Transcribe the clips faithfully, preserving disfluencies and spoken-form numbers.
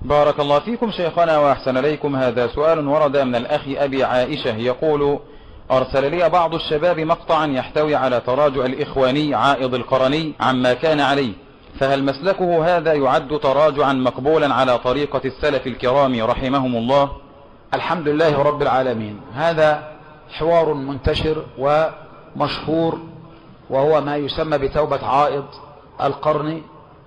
بارك الله فيكم شيخنا وأحسن إليكم. هذا سؤال ورد من الأخ أبي عائشة يقول: أرسل لي بعض الشباب مقطعا يحتوي على تراجع الإخواني عائض القرني عما كان عليه، فهل مسلكه هذا يعد تراجعا مقبولا على طريقة السلف الكرام رحمهم الله؟ الحمد لله رب العالمين. هذا حوار منتشر ومشهور، وهو ما يسمى بتوبة عائض القرن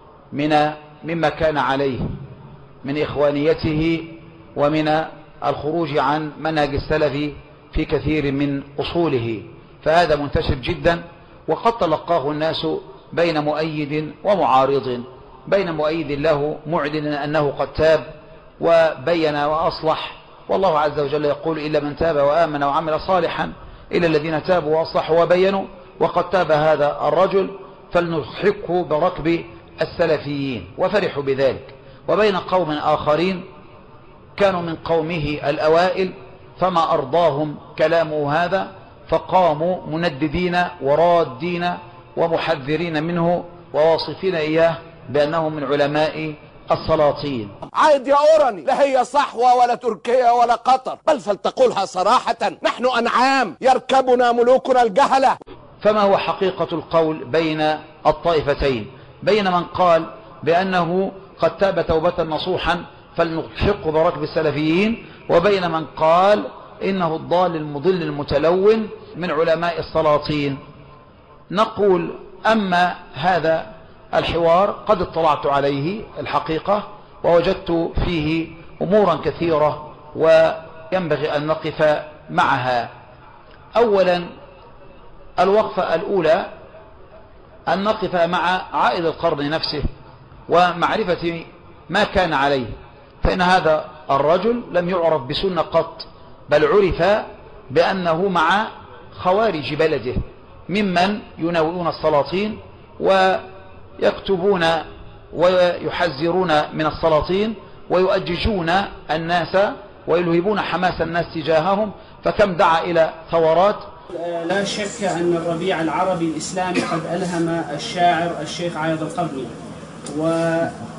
من مما كان عليه من إخوانيته ومن الخروج عن منهج السلف في كثير من أصوله، فهذا منتشر جدا، وقد تلقاه الناس بين مؤيد ومعارض، بين مؤيد له معلنا أنه قد تاب وبين وأصلح، والله عز وجل يقول: إلا من تاب وآمن وعمل صالحا إلا الذين تابوا وأصلحوا وبينوا، وقد تاب هذا الرجل فلنلحقه بركب السلفيين، وفرحوا بذلك. وبين قوم آخرين كانوا من قومه الأوائل فما أرضاهم كلامه هذا، فقاموا منددين ورادين ومحذرين منه وواصفين إياه بأنه من علماء السلاطين. عايد يا أوراني، لا هي صحوة ولا تركيا ولا قطر، بل فلتقولها صراحة: نحن أنعام يركبنا ملوكنا الجهلة. فما هو حقيقة القول بين الطائفتين؟ بين من قال بأنه قد تاب توبة نصوحا فلنلحقه بركب السلفيين، وبين من قال إنه الضال المضل المتلون من علماء السلاطين. نقول: أما هذا الحوار قد اطلعت عليه الحقيقة، ووجدت فيه أمورا كثيرة وينبغي أن نقف معها. أولا، الوقفة الأولى أن نقف مع عائد القرن نفسه ومعرفة ما كان عليه، فإن هذا الرجل لم يعرف بسنة قط، بل عرف بأنه مع خوارج بلده ممن يناولون السلاطين ويكتبون ويحذرون من السلاطين ويؤججون الناس ويلهبون حماس الناس تجاههم، فكم دعا إلى ثورات. لا شك أن الربيع العربي الإسلامي قد ألهم الشاعر الشيخ عايض القرني و...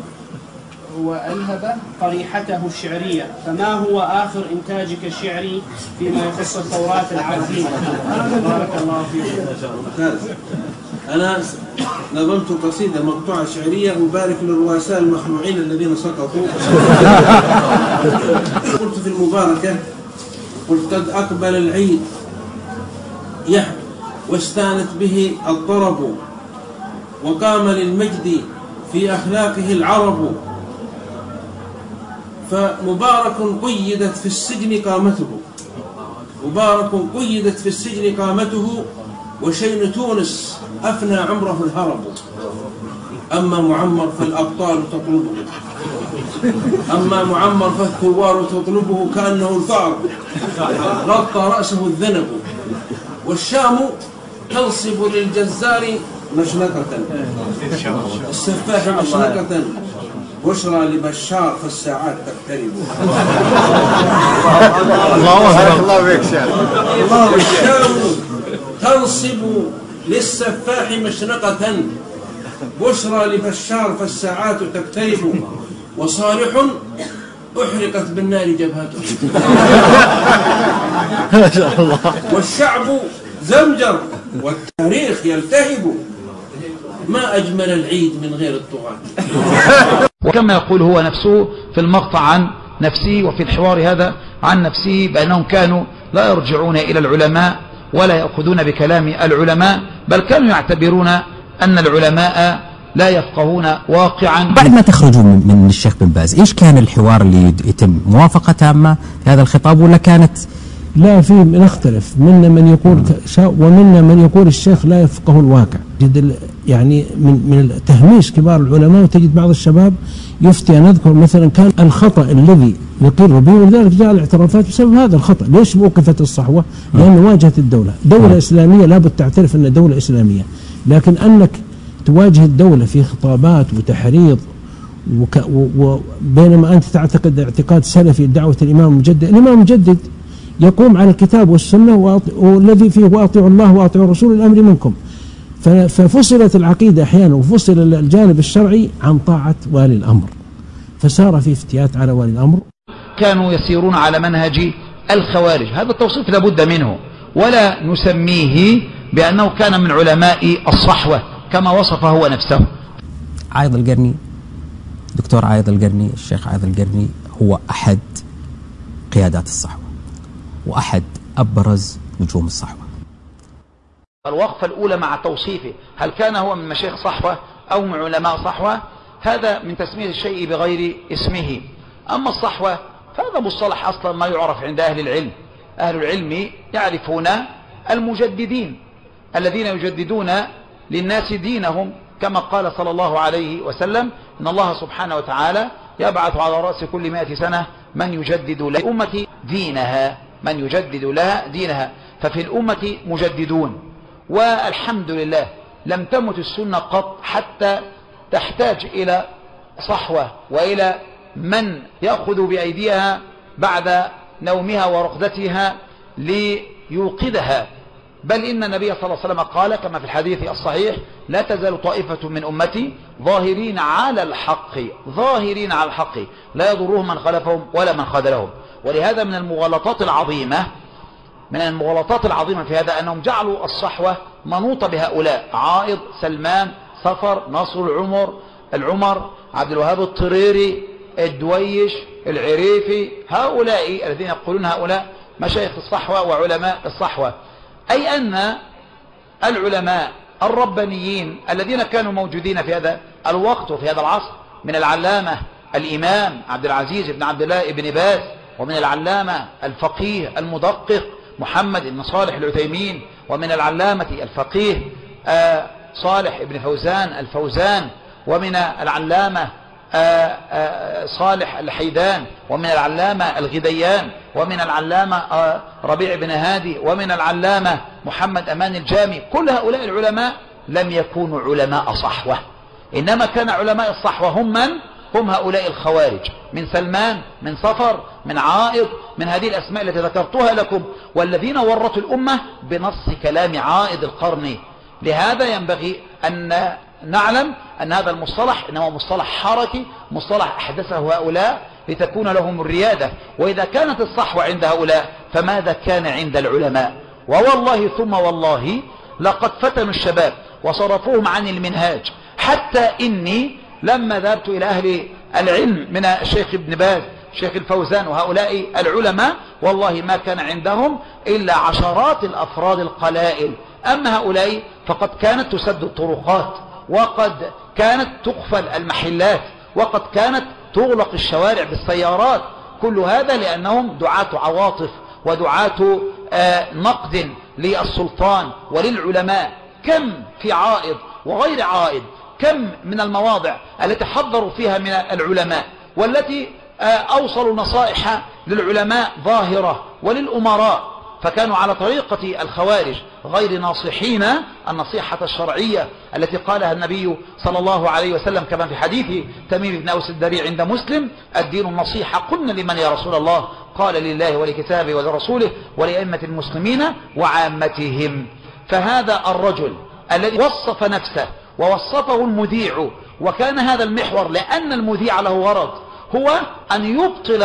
وألهب طريحته الشعرية، فما هو آخر إنتاجك الشعري فيما يخص الثورات العربية؟ بارك الله فيكم. أنا نظمت قصيدة مقطوعة شعرية أبارك للرؤساء المخنوعين الذين سقطوا. قلت في المباركة: قلت قد أقبل العيد يحب واستانت به الطرب، وقام للمجد في أخلاقه العرب، فمبارك قيدت في السجن قامته، مبارك قيدت في السجن قامته، وشين تونس أفنى عمره الهرب. أما معمر فالأبطال تطلبه، أما معمر فالثوار تطلبه كأنه الفأر غطى رأسه الذنب، والشام تنصب للجزار مشنقة، السفاح مشنقة، بشرى لبشار فالساعات تقترب. الله بك شاء. والشام تنصب للسفاح مشنقة، بشرى لبشار فالساعات تقترب، وصالح أحرقت بالنار جبهته. ما شاء الله. والشعب زمجر والتاريخ يلتهب، ما أجمل العيد من غير الطغاة. وكما يقول هو نفسه في المقطع عن نفسه وفي الحوار هذا عن نفسه بأنهم كانوا لا يرجعون إلى العلماء ولا يأخذون بكلام العلماء، بل كانوا يعتبرون أن العلماء لا يفقهون واقعا. بعد ما تخرجوا من الشيخ بن باز، إيش كان الحوار اللي يتم؟ موافقة تامة في هذا الخطاب ولا كانت؟ لا، في نختلف، منا من يقول ومنا من يقول الشيخ لا يفقه الواقع. يعني من من تهميش كبار العلماء، وتجد بعض الشباب يفتي. أنا أذكر مثلا كان الخطأ الذي يقر به، ولذلك جاء الاعترافات بسبب هذا الخطأ. ليش وقفت الصحوة؟ لأن واجهت الدولة، دولة إسلامية لابد تعترف أن دولة إسلامية، لكن أنك تواجه الدولة في خطابات وتحريض وك وبينما أنت تعتقد اعتقاد سلفي دعوة الإمام المجدد. الإمام المجدد يقوم على الكتاب والسنة، والذي فيه وأطيعوا الله وأطيعوا الرسول الأمر منكم. ففصلت العقيدة أحيانا وفصل الجانب الشرعي عن طاعة والي الأمر. فسار في افتيات على ولي الأمر. كانوا يسيرون على منهج الخوارج، هذا التوصيف لابد منه، ولا نسميه بأنه كان من علماء الصحوة كما وصف هو نفسه. عايض القرني، دكتور عايض القرني، الشيخ عايض القرني هو أحد قيادات الصحوة وأحد أبرز نجوم الصحوة. الوقفة الأولى مع توصيفه، هل كان هو من مشايخ صحوة أو من علماء صحوة؟ هذا من تسمية الشيء بغير اسمه. أما الصحوة فهذا مصطلح أصلا ما يعرف عند أهل العلم. أهل العلم يعرفون المجددين الذين يجددون للناس دينهم، كما قال صلى الله عليه وسلم إن الله سبحانه وتعالى يبعث على رأس كل مائة سنة من يجدد لأمة دينها، من يجدد لها دينها. ففي الأمة مجددون، والحمد لله لم تمت السنة قط حتى تحتاج إلى صحوة وإلى من يأخذ بأيديها بعد نومها ورقدتها ليوقظها. بل إن النبي صلى الله عليه وسلم قال كما في الحديث الصحيح لا تزال طائفة من أمتي ظاهرين على الحق، ظاهرين على الحق لا يضرهم من خلفهم ولا من خذلهم. ولهذا من المغالطات العظيمة من المغالطات العظيمة في هذا أنهم جعلوا الصحوة منوطة بهؤلاء: عائض، سلمان، صفر، نصر العمر العمر عبد الوهاب الطريري، الدويش، العريفي، هؤلاء الذين يقولون هؤلاء مشايخ الصحوة وعلماء الصحوة. أي أن العلماء الربانيين الذين كانوا موجودين في هذا الوقت وفي هذا العصر، من العلامة الإمام عبد العزيز بن عبد الله بن باز، ومن العلامة الفقيه المدقق محمد بن صالح العثيمين، ومن العلامة الفقيه صالح بن فوزان الفوزان، ومن العلامة صالح الحيدان، ومن العلامة الغديان، ومن العلامة ربيع بن هادي، ومن العلامة محمد أمان الجامي. كل هؤلاء العلماء لم يكونوا علماء صحوة، إنما كان علماء الصحوة هم من؟ هم هؤلاء الخوارج، من سلمان، من صفر، من عائض، من هذه الأسماء التي ذكرتها لكم، والذين ورطوا الأمة بنص كلام عائض القرني. لهذا ينبغي أن نعلم أن هذا المصطلح إنه مصطلح حركي، مصطلح أحدثه هؤلاء لتكون لهم الريادة. وإذا كانت الصحوة عند هؤلاء فماذا كان عند العلماء؟ ووالله ثم والله لقد فتنوا الشباب وصرفوهم عن المنهاج، حتى إني لما ذهبت إلى أهل العلم من الشيخ ابن باز، شيخ الفوزان، وهؤلاء العلماء، والله ما كان عندهم إلا عشرات الأفراد القلائل. أما هؤلاء فقد كانت تسد الطرقات، وقد كانت تقفل المحلات، وقد كانت تغلق الشوارع بالسيارات. كل هذا لأنهم دعاة عواطف ودعاة آه نقد للسلطان وللعلماء. كم في عائض وغير عائض، كم من المواضع التي حضروا فيها من العلماء، والتي آه أوصلوا نصائح للعلماء ظاهرة وللأمراء، فكانوا على طريقة الخوارج غير ناصحين النصيحة الشرعية التي قالها النبي صلى الله عليه وسلم كما في حديث تميم بن أوس الدري عند مسلم: الدين النصيحة. قلنا لمن يا رسول الله؟ قال لله ولكتابه ولرسوله ولأئمة المسلمين وعامتهم. فهذا الرجل الذي وصف نفسه ووصفه المذيع، وكان هذا المحور لأن المذيع له غرض، هو أن يبطل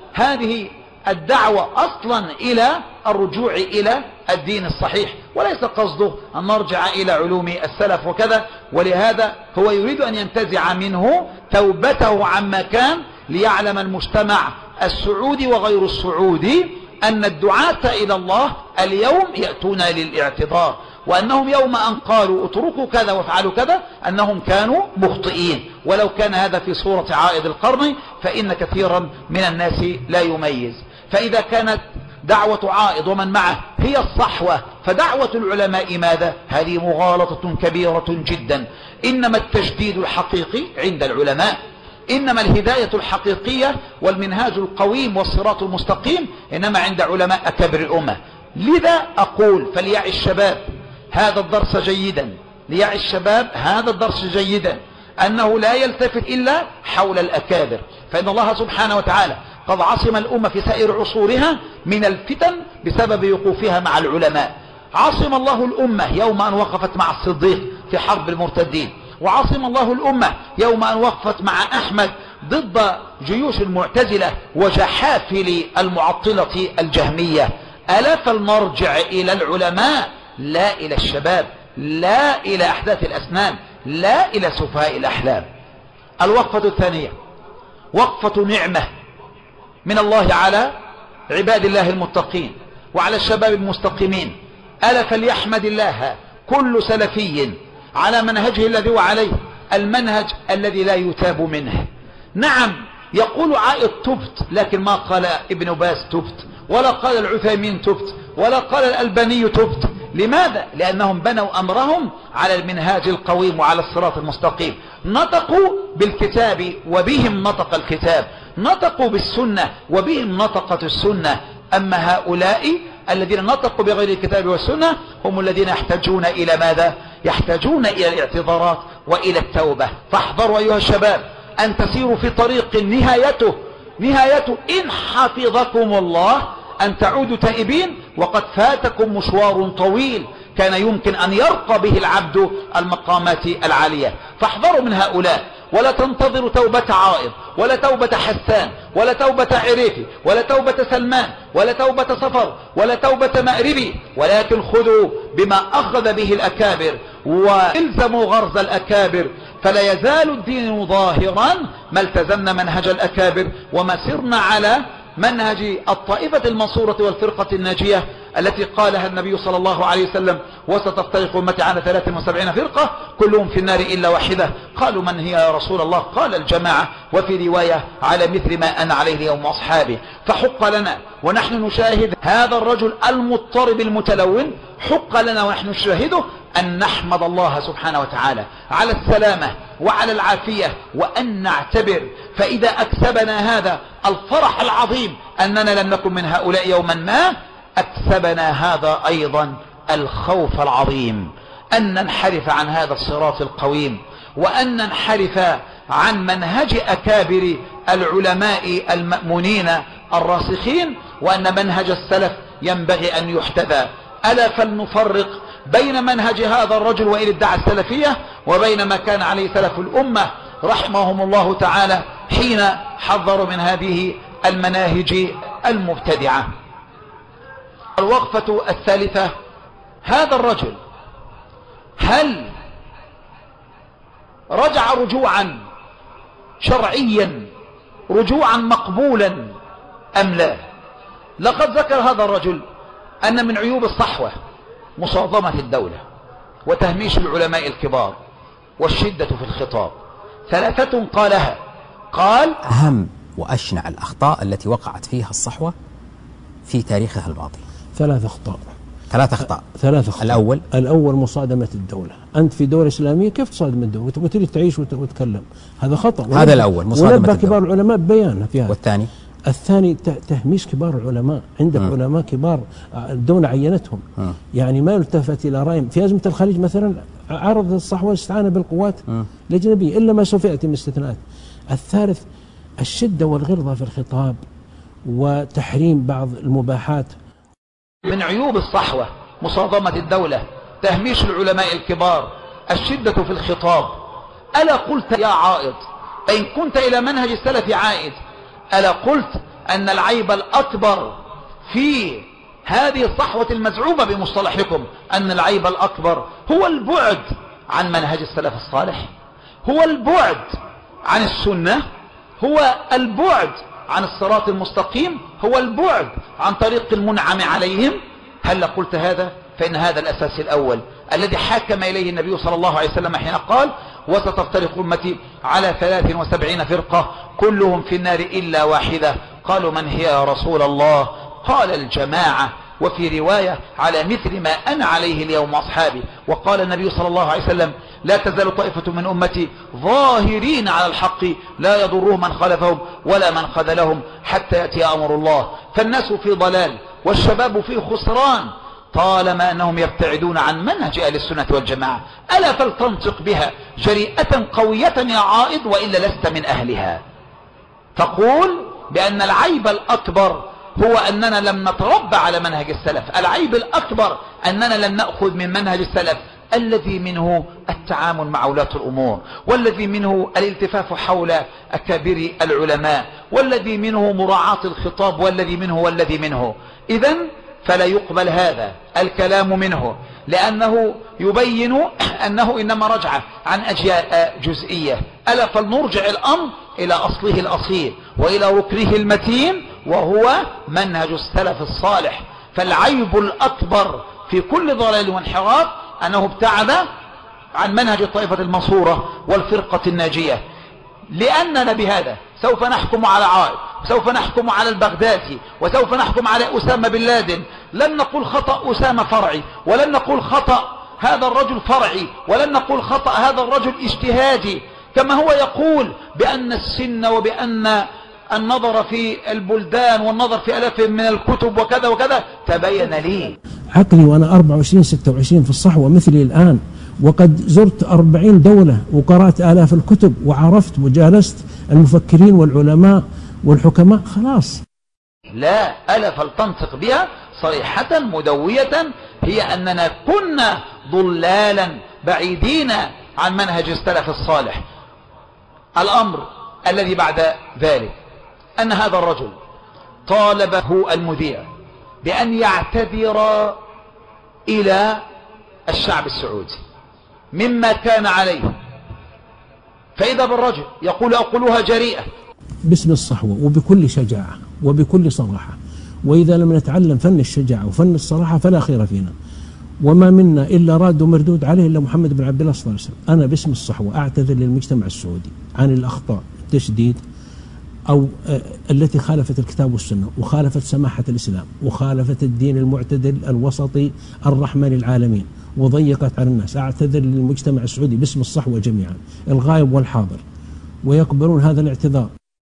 هذه الدعوة أصلا إلى الرجوع إلى الدين الصحيح، وليس قصده أن نرجع إلى علوم السلف وكذا. ولهذا هو يريد أن ينتزع منه توبته عما كان، ليعلم المجتمع السعودي وغير السعودي أن الدعاة إلى الله اليوم يأتون للاعتذار، وأنهم يوم أن قالوا اتركوا كذا وافعلوا كذا أنهم كانوا مخطئين. ولو كان هذا في صورة عائض القرن فإن كثيرا من الناس لا يميز. فإذا كانت دعوة عائض ومن معه هي الصحوة، فدعوة العلماء ماذا؟ هذه مغالطة كبيرة جدا. إنما التجديد الحقيقي عند العلماء، إنما الهداية الحقيقية والمنهاج القويم والصراط المستقيم إنما عند علماء أكابر الأمة. لذا أقول فليعي الشباب هذا الدرس جيدا، ليعي الشباب هذا الدرس جيدا، أنه لا يلتفت إلا حول الأكابر، فإن الله سبحانه وتعالى قد عصم الأمة في سائر عصورها من الفتن بسبب وقوفها مع العلماء. عصم الله الأمة يوم أن وقفت مع الصديق في حرب المرتدين، وعصم الله الأمة يوم أن وقفت مع أحمد ضد جيوش المعتزلة وجحافل المعطلة الجهمية. ألا فلنرجع إلى العلماء لا إلى الشباب، لا إلى أحداث الأسنان، لا إلى سفهاء الأحلام. الوقفة الثانية وقفة نعمة من الله على عباد الله المتقين وعلى الشباب المستقيمين. ألا فليحمد الله كل سلفي على منهجه الذي هو عليه، المنهج الذي لا يتاب منه. نعم يقول عائد تبت، لكن ما قال ابن باز تبت، ولا قال العثيمين تبت، ولا قال الألباني تبت. لماذا؟ لأنهم بنوا أمرهم على المنهاج القويم وعلى الصراط المستقيم. نطقوا بالكتاب وبهم نطق الكتاب، نطقوا بالسنة وبهم نطقت السنة. أما هؤلاء الذين نطقوا بغير الكتاب والسنة هم الذين يحتاجون إلى ماذا؟ يحتاجون إلى الاعتذارات وإلى التوبة. فاحذروا أيها الشباب أن تسيروا في طريق نهايته نهايته إن حفظكم الله أن تعودوا تائبين، وقد فاتكم مشوار طويل كان يمكن أن يرقى به العبد المقامات العالية. فاحذروا من هؤلاء، ولا تنتظروا توبة عائض، ولا توبة حسان، ولا توبة عريفي، ولا توبة سلمان، ولا توبة صفر، ولا توبة مأربي، ولكن خذوا بما أخذ به الأكابر والزموا غرز الأكابر، فلا يزال الدين ظاهرا ما التزمنا منهج الأكابر وما سرنا على منهج الطائفة المنصورة والفرقة الناجية التي قالها النبي صلى الله عليه وسلم: وستفترق أمتي على ثلاث وسبعين فرقة كلهم في النار إلا واحدة. قالوا: من هي يا رسول الله؟ قال: الجماعة، وفي رواية: على مثل ما أنا عليه اليوم وأصحابي. فحق لنا ونحن نشاهد هذا الرجل المضطرب المتلون، حق لنا ونحن نشاهده أن نحمد الله سبحانه وتعالى على السلامة وعلى العافية، وأن نعتبر فإذا أكسبنا هذا الفرح العظيم أننا لم نكن من هؤلاء يوما ما، أكسبنا هذا أيضا الخوف العظيم أن ننحرف عن هذا الصراط القويم، وأن ننحرف عن منهج أكابر العلماء المأمونين الراسخين، وأن منهج السلف ينبغي أن يحتذى. ألا فلنفرق بين منهج هذا الرجل وإن ادعى السلفية وبين ما كان عليه سلف الأمة رحمهم الله تعالى حين حذروا من هذه المناهج المبتدعة. الوقفة الثالثة: هذا الرجل هل رجع رجوعا شرعيا رجوعا مقبولا أم لا؟ لقد ذكر هذا الرجل أن من عيوب الصحوة مصادمة الدولة وتهميش العلماء الكبار والشدة في الخطاب. ثلاثة قالها. قال: أهم وأشنع الأخطاء التي وقعت فيها الصحوة في تاريخها الماضي. ثلاث أخطاء. ثلاث أخطاء. ثلاث أخطاء. الأول الأول مصادمة الدولة. أنت في دولة إسلامية كيف تصادم الدولة؟ تبغى تريد تعيش وتتكلم، هذا خطأ. هذا الأول مصادمة الدولة. كبار العلماء بيان في هذا. والثاني الثاني تهميش كبار العلماء. عندك م. علماء كبار الدولة عينتهم، م. يعني ما يلتفت إلى رأيهم. في أزمة الخليج مثلا عرض الصحوة استعانة بالقوات الأجنبية إلا ما سوف يأتي من استثناءات. الثالث الشدة والغلظة في الخطاب وتحريم بعض المباحات. من عيوب الصحوة مصادمة الدولة، تهميش العلماء الكبار، الشدة في الخطاب. ألا قلت يا عائض إن كنت إلى منهج السلف عائد، ألا قلت أن العيب الأكبر في هذه الصحوة المزعومة بمصطلحكم أن العيب الأكبر هو البعد عن منهج السلف الصالح، هو البعد عن السنة، هو البعد عن الصراط المستقيم، هو البعد عن طريق المنعم عليهم؟ هل قلت هذا؟ فإن هذا الأساس الأول الذي حاكم إليه النبي صلى الله عليه وسلم حين قال: وستفترق أمتي على ثلاث وسبعين فرقة كلهم في النار إلا واحدة. قالوا: من هي يا رسول الله؟ قال: الجماعة، وفي رواية: على مثل ما أنا عليه اليوم أصحابي. وقال النبي صلى الله عليه وسلم: لا تزال طائفة من أمتي ظاهرين على الحق لا يضرهم من خلفهم ولا من خذلهم حتى يأتي أمر الله. فالناس في ضلال والشباب في خسران طالما أنهم يبتعدون عن منهج أهل السنة والجماعة. ألا فلتنطق بها جريئة قوية يا عائض، وإلا لست من أهلها. تقول بأن العيب الأكبر هو أننا لم نتربى على منهج السلف، العيب الأكبر أننا لم نأخذ من منهج السلف الذي منه التعامل مع ولاة الأمور، والذي منه الالتفاف حول أكابر العلماء، والذي منه مراعاة الخطاب، والذي منه والذي منه. إذن فلا يقبل هذا الكلام منه، لأنه يبين أنه إنما رجع عن أجزاء جزئية. ألا فلنرجع الأمر إلى أصله الأصيل وإلى ركنه المتين، وهو منهج السلف الصالح. فالعيب الأكبر في كل ضلال وانحراف أنه ابتعد عن منهج الطائفة المنصورة والفرقة الناجية. لأننا بهذا سوف نحكم على عائد، وسوف نحكم على البغدادي، وسوف نحكم على أسامة بن لادن. لن نقول خطأ أسامة فرعي، ولن نقول خطأ هذا الرجل فرعي، ولن نقول خطأ هذا الرجل اجتهادي، كما هو يقول بأن السن وبأن النظر في البلدان والنظر في ألاف من الكتب وكذا وكذا تبين لي. عقلي وأنا أربعة وعشرين ستة وعشرين في الصحوة مثلي الآن، وقد زرت أربعين دولة وقرأت آلاف الكتب وعرفت وجالست المفكرين والعلماء والحكماء. خلاص لا، ألا فلتنطق بها صريحة مدوية، هي أننا كنا ضلالا بعيدين عن منهج السلف الصالح. الأمر الذي بعد ذلك أن هذا الرجل طالبه المذيع بأن يعتذر إلى الشعب السعودي مما كان عليه، فإذا بالرجل يقول أقولها جريئة باسم الصحوة وبكل شجاعة وبكل صراحة. وإذا لم نتعلم فن الشجاعة وفن الصراحة فلا خير فينا، وما منا إلا راد ومردود عليه إلا محمد بن عبد الله صلى الله عليه وسلم. أنا باسم الصحوة أعتذر للمجتمع السعودي عن الأخطاء التشديد أو آه التي خالفت الكتاب والسنة، وخالفت سماحة الإسلام، وخالفت الدين المعتدل الوسطي الرحمن للعالمين، وضيقت على الناس. أعتذر للمجتمع السعودي باسم الصحوة جميعا، الغائب والحاضر، ويقبلون هذا الاعتذار.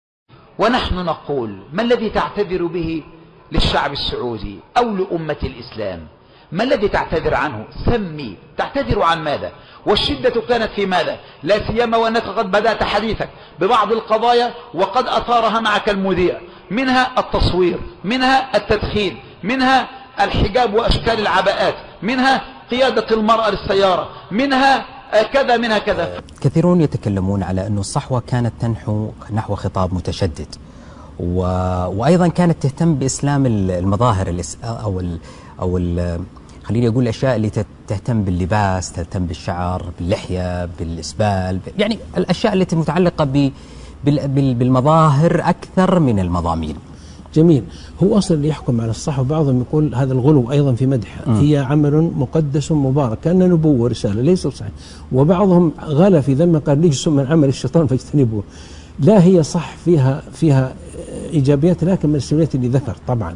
ونحن نقول: ما الذي تعتذر به للشعب السعودي أو لأمة الإسلام؟ ما الذي تعتذر عنه؟ سمي، تعتذر عن ماذا؟ والشدة كانت في ماذا؟ لا سيما وأنك قد بدأت حديثك ببعض القضايا وقد أثارها معك المذيع، منها التصوير، منها التدخين، منها الحجاب وأشكال العباءات، منها قيادة المرأة للسيارة، منها كذا منها كذا. كثيرون يتكلمون على أن الصحوة كانت تنحو نحو خطاب متشدد، و... وأيضا كانت تهتم بإسلام المظاهر الإس... أو ال... أو ال... خليني أقول الأشياء اللي تهتم باللباس، تهتم بالشعر، باللحية، بالإسبال، يعني الأشياء التي متعلقة ب... بال... بال... بالمظاهر أكثر من المضامين. جميل. هو أصلا اللي يحكم على الصحوة بعضهم يقول هذا الغلو أيضا في مدح، هي عمل مقدس مبارك كأن نبوة ورسالة، ليس صحيح. وبعضهم غلا في ذم قال ليس من عمل الشيطان فاجتنبوه. لا، هي صح فيها فيها إيجابيات، لكن من السلبيات اللي ذكر طبعا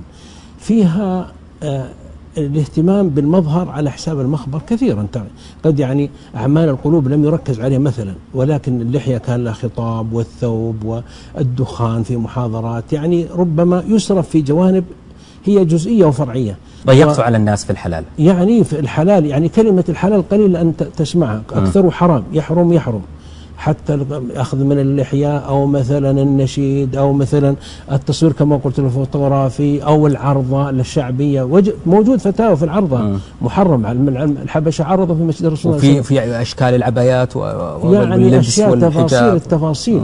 فيها آه الاهتمام بالمظهر على حساب المخبر كثيرا. قد يعني أعمال القلوب لم يركز عليها مثلا، ولكن اللحية كان لها خطاب، والثوب والدخان في محاضرات، يعني ربما يسرف في جوانب هي جزئية وفرعية. ضيقت و... على الناس في الحلال، يعني في الحلال، يعني كلمة الحلال قليل أن تسمعها، أكثر حرام، يحرم يحرم، حتى أخذ من اللحية أو مثلا النشيد أو مثلا التصوير كما قلت الفوتوغرافي أو العرضة الشعبية. موجود فتاوى في العرضة م. محرم. الحبشة عرضة في مسجد الرسول وفي في أشكال العبايات و... يعني أشياء تفاصيل التفاصيل.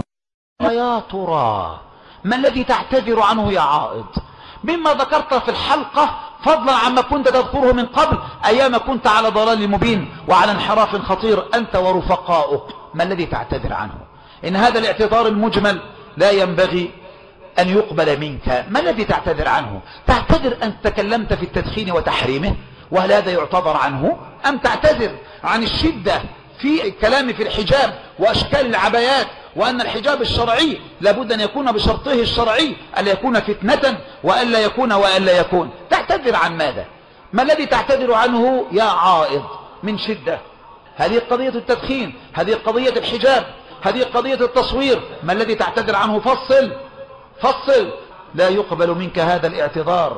يا ترى ما الذي تعتذر عنه يا عائض مما ذكرت في الحلقة، فضلا عما كنت تذكره من قبل أيام كنت على ضلال مبين وعلى انحراف خطير أنت ورفقاؤك؟ ما الذي تعتذر عنه؟ إن هذا الاعتذار المجمل لا ينبغي أن يقبل منك. ما الذي تعتذر عنه؟ تعتذر أن تكلمت في التدخين وتحريمه، وهل هذا يعتذر عنه؟ أم تعتذر عن الشدة في الكلام في الحجاب وأشكال العبايات، وأن الحجاب الشرعي لابد أن يكون بشرطه الشرعي، ألا يكون فتنة وألا يكون وألا يكون؟ تعتذر عن ماذا؟ ما الذي تعتذر عنه يا عائض من شدة؟ هذه قضية التدخين، هذه قضية الحجاب، هذه قضية التصوير. ما الذي تعتذر عنه؟ فصل فصل. لا يقبل منك هذا الاعتذار،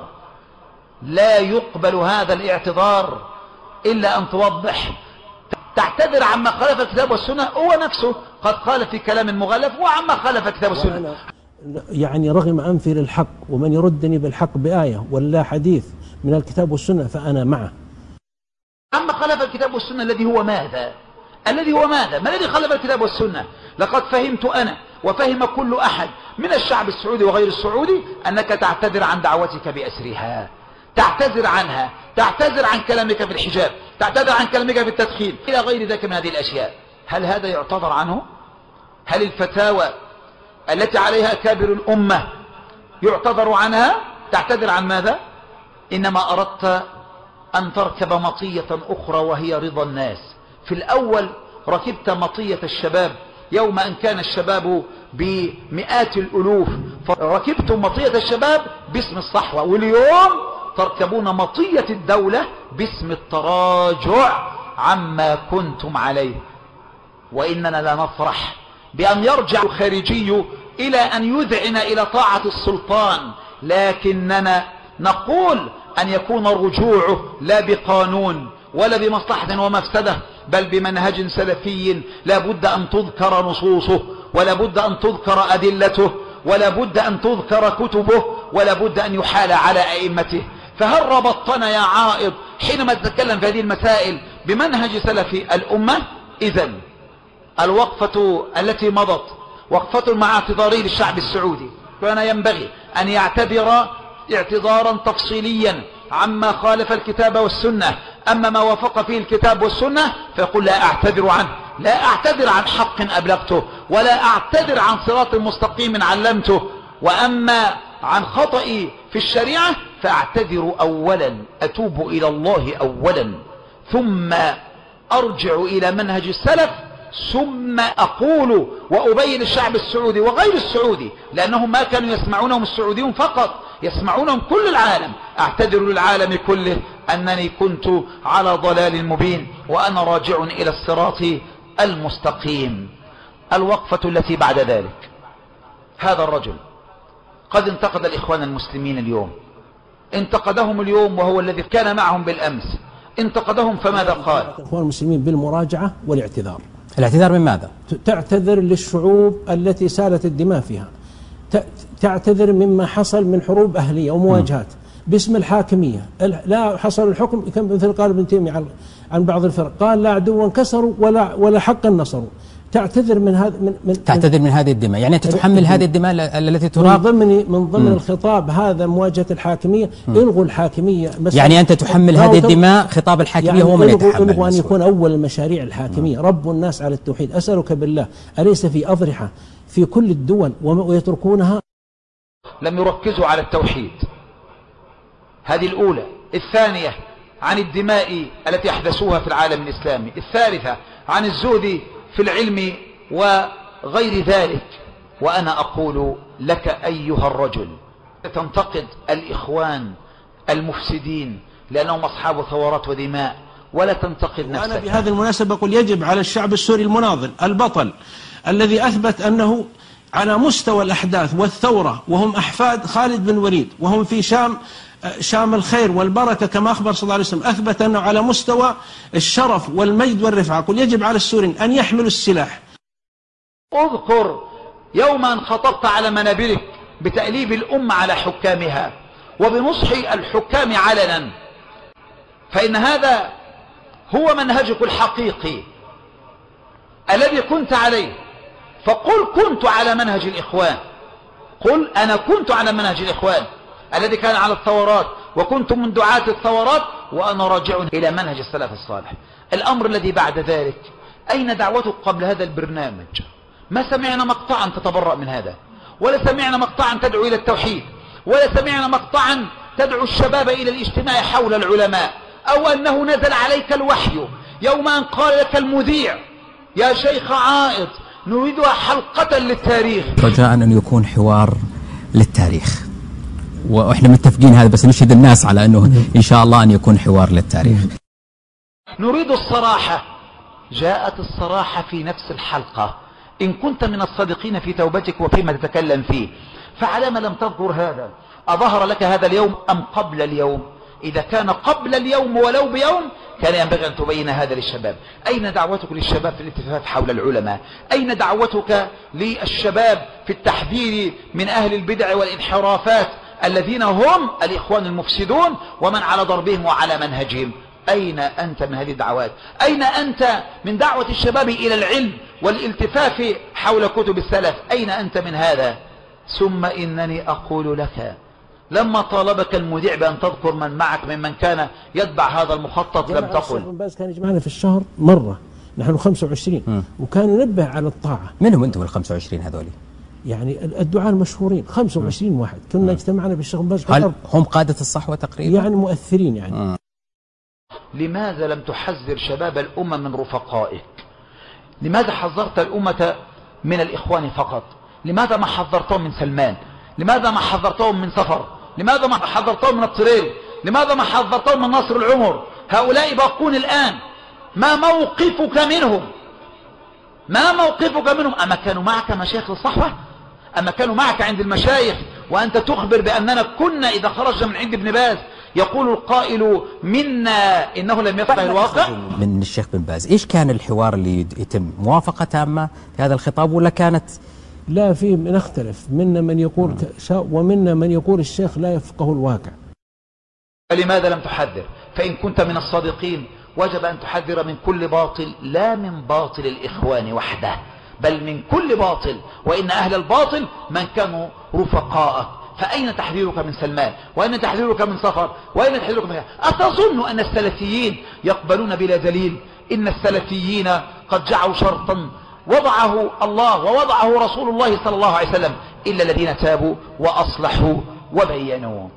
لا يقبل هذا الاعتذار إلا أن توضح. تعتذر عما خالف الكتاب والسنة، هو نفسه قد قال في كلام مغلف وعما خالف الكتاب والسنة. يعني رغم أنفي للحق، ومن يردني بالحق بآية ولا حديث من الكتاب والسنة فأنا معه. عما خالف الكتاب الكتاب والسنة الذي هو ماذا؟ الذي هو ماذا؟ ما الذي خالف الكتاب والسنة؟ لقد فهمت أنا وفهم كل أحد من الشعب السعودي وغير السعودي أنك تعتذر عن دعوتك بأسرها، تعتذر عنها، تعتذر عن كلامك في الحجاب، تعتذر عن كلامك في التدخين إلى غير ذلك من هذه الأشياء. هل هذا يعتذر عنه؟ هل الفتاوى التي عليها أكابر الأمة يعتذر عنها؟ تعتذر عن ماذا؟ إنما أردت أن تركب مطية أخرى وهي رضا الناس. في الأول ركبت مطية الشباب يوم أن كان الشباب بمئات الألوف، فركبتم مطية الشباب باسم الصحوة، واليوم تركبون مطية الدولة باسم التراجع عما كنتم عليه. وإننا لا نفرح بأن يرجع الخارجي إلى أن يذعن إلى طاعة السلطان، لكننا نقول أن يكون رجوعه لا بقانون ولا بمصلحة ومفسدة، بل بمنهج سلفي لا بد أن تذكر نصوصه، ولا بد أن تذكر أدلته، ولا بد أن تذكر كتبه، ولا بد أن يحال على أئمته. فهل ربطنا يا عائض حينما تتكلم في هذه المسائل بمنهج سلف الأمة؟ إذن الوقفة التي مضت وقفة مع اعتذاري للشعب السعودي، كان ينبغي أن يعتذر اعتذارا تفصيليا عما خالف الكتاب والسنة. أما ما وافق فيه الكتاب والسنة فيقول لا أعتذر عنه، لا أعتذر عن حق أبلغته، ولا أعتذر عن صراط مستقيم علمته. وأما عن خطئي في الشريعة فأعتذر أولا، أتوب إلى الله أولا، ثم أرجع إلى منهج السلف، ثم أقول وأبين الشعب السعودي وغير السعودي، لأنهم ما كانوا يسمعونهم السعوديون فقط، يسمعونهم كل العالم. أعتذر للعالم كله أنني كنت على ضلال مبين وأنا راجع إلى الصراط المستقيم. الوقفة التي بعد ذلك، هذا الرجل قد انتقد الإخوان المسلمين اليوم، انتقدهم اليوم وهو الذي كان معهم بالأمس، انتقدهم فماذا قال؟ الإخوان المسلمين بالمراجعة والاعتذار. الاعتذار من ماذا؟ تعتذر للشعوب التي سالت الدماء فيها، تعتذر مما حصل من حروب أهلية ومواجهات باسم الحاكمية. لا حصل الحكم مثل قال ابن تيمية عن بعض الفرق، قال لا عدوا كسروا ولا ولا حقا نصروا. تعتذر من هذا من, من تعتذر من هذه الدماء، يعني أنت تحمل هذه الدماء التي تراق من ضمن من ضمن الخطاب هذا مواجهة الحاكمية. م. الغوا الحاكمية، يعني أنت تحمل هذه الدماء خطاب الحاكمية، يعني هو من يتحمل. الغوا أن يكون أول المشاريع الحاكمية. م. رب الناس على التوحيد. أسألك بالله أليس في أضرحة في كل الدول ويتركونها؟ لم يركزوا على التوحيد، هذه الأولى. الثانية عن الدماء التي أحدثوها في العالم الإسلامي. الثالثة عن الزهد في العلم وغير ذلك. وأنا أقول لك أيها الرجل، تنتقد الإخوان المفسدين لأنهم أصحاب ثورات ودماء، ولا تنتقد نفسك. وأنا بهذه المناسبة أقول يجب على الشعب السوري المناضل البطل الذي أثبت أنه على مستوى الأحداث والثورة، وهم أحفاد خالد بن وليد، وهم في شام شام الخير والبركة كما أخبر صلى الله عليه وسلم، أثبت أنه على مستوى الشرف والمجد والرفعة. قل يجب على السوريين أن يحملوا السلاح. اذكر يوم أن خطبت على منابرك بتأليب الأمة على حكامها وبنصح الحكام علنا، فإن هذا هو منهجك الحقيقي الذي كنت عليه. فقل كنت على منهج الإخوان، قل أنا كنت على منهج الإخوان الذي كان على الثورات، وكنت من دعاة الثورات، وأنا راجع إلى منهج السلف الصالح. الأمر الذي بعد ذلك، أين دعوتك قبل هذا البرنامج؟ ما سمعنا مقطعا تتبرأ من هذا، ولا سمعنا مقطعا تدعو إلى التوحيد، ولا سمعنا مقطعا تدعو الشباب إلى الاجتماع حول العلماء، أو أنه نزل عليك الوحي يوم أن قال لك المذيع يا شيخ عائض نريدها حلقة للتاريخ. رجاء أن يكون حوار للتاريخ، وإحنا متفقين هذا، بس نشهد الناس على أنه إن شاء الله أن يكون حوار للتاريخ. نريد الصراحة. جاءت الصراحة في نفس الحلقة. إن كنت من الصادقين في توبتك وفيما تتكلم فيه، فعلام لم تذكر هذا؟ أظهر لك هذا اليوم أم قبل اليوم؟ إذا كان قبل اليوم ولو بيوم كان ينبغي أن تبين هذا للشباب. أين دعوتك للشباب في الالتفاف حول العلماء؟ أين دعوتك للشباب في التحذير من أهل البدع والانحرافات الذين هم الإخوان المفسدون ومن على ضربهم وعلى منهجهم؟ أين أنت من هذه الدعوات؟ أين أنت من دعوة الشباب إلى العلم والالتفاف حول كتب السلف؟ أين أنت من هذا؟ ثم إنني أقول لك لما طالبك المذيع بأن تذكر من معك ممن كان يتبع هذا المخطط لم تقل. الشيخ بن باز كان يجمعنا في الشهر مرة، نحن خمسة وعشرين، وكان ينبه على الطاعة. منهم أنتم ال خمسة وعشرين هذولي؟ يعني الدعاء المشهورين خمسة وعشرين واحد كنا اجتمعنا بالشيخ بن باز. هل هم قادة الصحوة تقريبا؟ يعني مؤثرين يعني. م. لماذا لم تحذر شباب الأمة من رفقائك؟ لماذا حذرت الأمة من الإخوان فقط؟ لماذا ما حذرتهم من سلمان؟ لماذا ما حذرتهم من سفر؟ لماذا ما حذرتهم من الطريل؟ لماذا ما حذرتهم من ناصر العمر؟ هؤلاء باقون الآن، ما موقفك منهم؟ ما موقفك منهم؟ أما كانوا معك مشايخ الصحوة؟ أما كانوا معك عند المشايخ وأنت تخبر بأننا كنا إذا خرجنا من عند ابن باز يقول القائل منا إنه لم يفقه الواقع؟ من الشيخ بن باز إيش كان الحوار اللي يتم؟ موافقة تامة في هذا الخطاب ولا كانت؟ لا، في نختلف، منا من يقول ومنا من يقول الشيخ لا يفقه الواقع. لماذا لم تحذر؟ فإن كنت من الصادقين وجب أن تحذر من كل باطل، لا من باطل الإخوان وحده بل من كل باطل، وإن أهل الباطل من كانوا رفقاءك. فأين تحذيرك من سلمان؟ وأين تحذيرك من سفر؟ وأين تحذيرك من... أتظن أن السلفيين يقبلون بلا دليل؟ إن السلفيين قد جعلوا شرطا وضعه الله ووضعه رسول الله صلى الله عليه وسلم إلا الذين تابوا وأصلحوا وبينوا.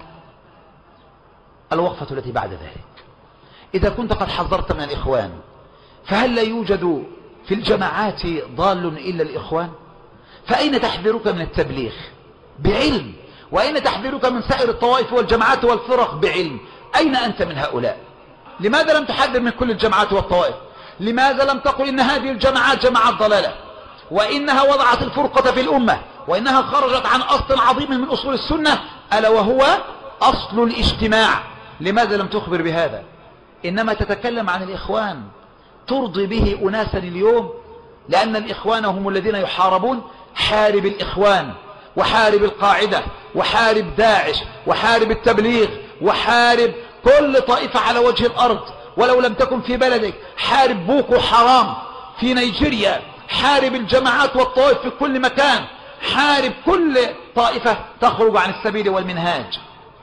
الوقفة التي بعد ذلك، إذا كنت قد حذرت من الإخوان فهل لا يوجد في الجماعات ضال إلا الإخوان؟ فأين تحذيرك من التبليغ؟ بعلم. وأين تحذيرك من سائر الطوائف والجماعات والفرق؟ بعلم. أين أنت من هؤلاء؟ لماذا لم تحذر من كل الجماعات والطوائف؟ لماذا لم تقل إن هذه الجماعات جماعات ضلالة، وإنها وضعت الفرقة في الأمة، وإنها خرجت عن أصل عظيم من أصول السنة ألا وهو أصل الاجتماع؟ لماذا لم تخبر بهذا؟ إنما تتكلم عن الإخوان ترضي به أناسا اليوم، لأن الإخوان هم الذين يحاربون. حارب الإخوان وحارب القاعدة وحارب داعش وحارب التبليغ وحارب كل طائفة على وجه الأرض، ولو لم تكن في بلدك. حارب بوكو حرام في نيجيريا، حارب الجماعات والطوائف في كل مكان، حارب كل طائفة تخرج عن السبيل والمنهاج.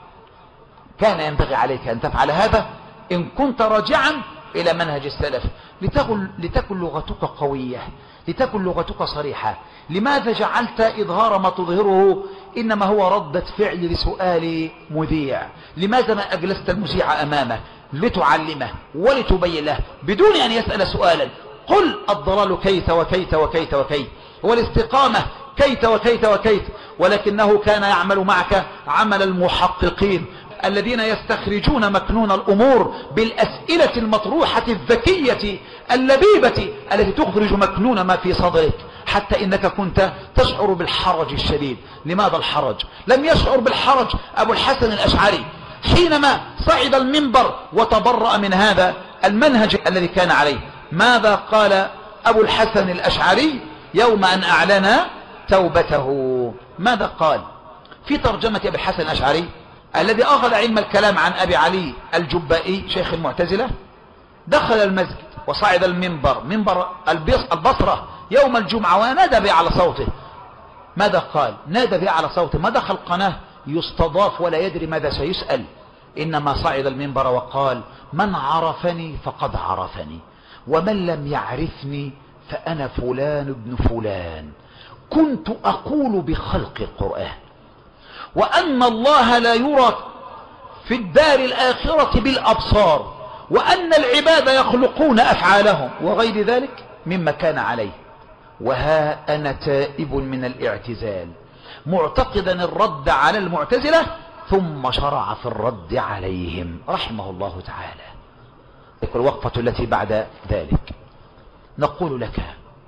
كان ينبغي عليك أن تفعل هذا إن كنت راجعا إلى منهج السلف، لتكن, لتكن لغتك قوية، لتكن لغتك صريحة. لماذا جعلت إظهار ما تظهره إنما هو ردة فعل لسؤال مذيع؟ لماذا ما أجلست المذيع أمامه لتعلمه ولتبين له بدون أن يسأل سؤالا؟ قل الضلال كيت وكيت وكيت وكيت، والاستقامة كيت وكيت وكيت. ولكنه كان يعمل معك عمل المحققين الذين يستخرجون مكنون الأمور بالأسئلة المطروحة الذكية اللبيبة التي تخرج مكنون ما في صدرك، حتى إنك كنت تشعر بالحرج الشديد. لماذا الحرج؟ لم يشعر بالحرج أبو الحسن الأشعري حينما صعد المنبر وتبرأ من هذا المنهج الذي كان عليه. ماذا قال أبو الحسن الأشعري يوم أن أعلن توبته؟ ماذا قال في ترجمة أبي الحسن الأشعري الذي أخذ علم الكلام عن أبي علي الجبائي شيخ المعتزلة؟ دخل المسجد وصعد المنبر، منبر البصرة يوم الجمعة، ونادى بأعلى صوته. ماذا قال؟ نادى بأعلى صوته، ما دخل قناة يستضاف ولا يدري ماذا سيسأل، إنما صعد المنبر وقال: من عرفني فقد عرفني، ومن لم يعرفني فأنا فلان ابن فلان، كنت أقول بخلق القرآن، وأن الله لا يرى في الدار الآخرة بالأبصار، وأن العباد يخلقون أفعالهم، وغير ذلك مما كان عليه. وها أنا تائب من الاعتزال، معتقدا الرد على المعتزلة، ثم شرع في الرد عليهم رحمه الله تعالى. الوقفة التي بعد ذلك نقول لك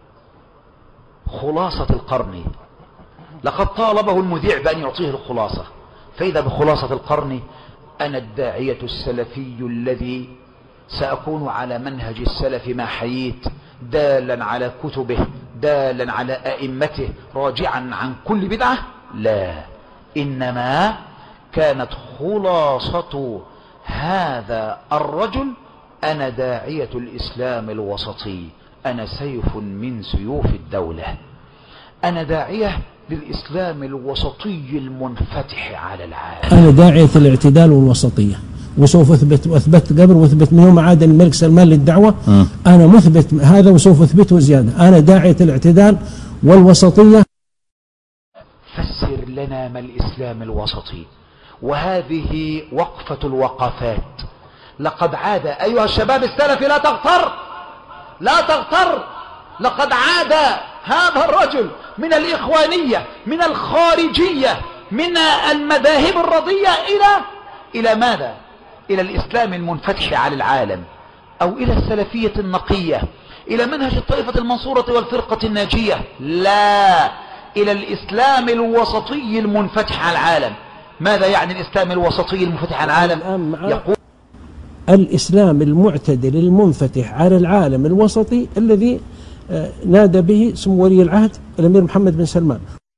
خلاصة القرن. لقد طالبه المذيع بأن يعطيه الخلاصة، فإذا بخلاصة القرن: أنا الداعية السلفي الذي سأكون على منهج السلف ما حييت، دالا على كتبه، دالا على أئمته، راجعا عن كل بدعة. لا، إنما كانت خلاصة هذا الرجل أنا داعية الإسلام الوسطي، أنا سيف من سيوف الدولة، أنا داعية للإسلام الوسطي المنفتح على العالم، أنا داعية الاعتدال والوسطية، وسوف أثبت وأثبت قبل وأثبت من يوم عاد الملك سلمان للدعوة م. أنا مثبت هذا وسوف أثبته زيادة. أنا داعية الاعتدال والوسطية. فسر لنا ما الإسلام الوسطي. وهذه وقفة الوقفات. لقد عاد أيها الشباب السلفي، لا تغتر لا تغتر لقد عاد هذا الرجل من الإخوانية، من الخارجية، من المذاهب الرضية إلى إلى ماذا؟ إلى الإسلام المنفتح على العالم، أو إلى السلفية النقية، إلى منهج الطائفة المنصورة والفرقة الناجية. لا، إلى الإسلام الوسطي المنفتح على العالم. ماذا يعني الإسلام الوسطي المنفتح على العالم؟ يقول الإسلام المعتدل المنفتح على العالم الوسطي الذي نادى به سمو ولي العهد الأمير محمد بن سلمان.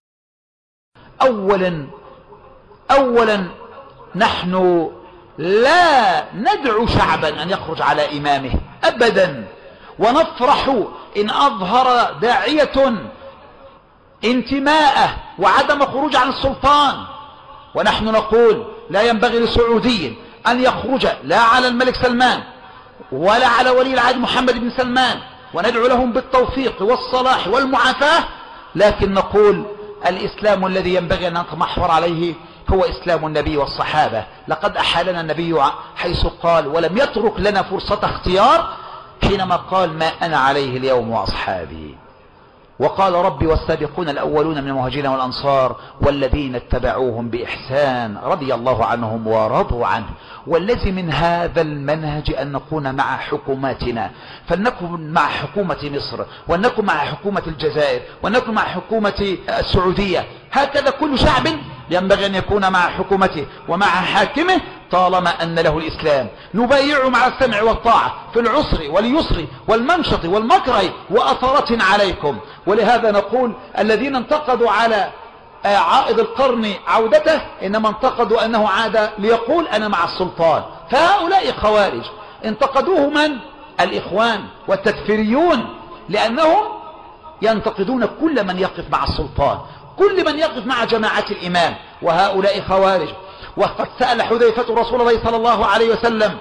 أولا أولا نحن لا ندعو شعبا أن يخرج على إمامه أبدا، ونفرح إن أظهر داعية انتماءه وعدم خروج عن السلطان، ونحن نقول لا ينبغي لسعودي أن يخرج لا على الملك سلمان ولا على ولي العهد محمد بن سلمان، وندعو لهم بالتوفيق والصلاح والمعافاة، لكن نقول الإسلام الذي ينبغي أن نتمحور عليه هو إسلام النبي والصحابة. لقد أحالنا النبي حيث قال ولم يترك لنا فرصة اختيار حينما قال ما أنا عليه اليوم وأصحابي، وقال ربي والسابقون الأولون من المهاجرين والأنصار والذين اتبعوهم بإحسان رضي الله عنهم ورضوا عنه. والذي من هذا المنهج أن نكون مع حكوماتنا، فلنكن مع حكومة مصر، ولنكن مع حكومة الجزائر، ولنكن مع حكومة السعودية. هكذا كل شعب ينبغي أن يكون مع حكومته ومع حاكمه طالما أن له الإسلام. نبايع مع السمع والطاعة في العسر واليسر والمنشط والمكره وأثرة عليكم. ولهذا نقول الذين انتقدوا على عائد القرن عودته إنما انتقدوا أنه عاد ليقول أنا مع السلطان. فهؤلاء خوارج انتقدوه من؟ الإخوان والتكفيريون، لأنهم ينتقدون كل من يقف مع السلطان، كل من يقف مع جماعة الإمام، وهؤلاء خوارج. وقد سأل حذيفة رسول الله صلى الله عليه وسلم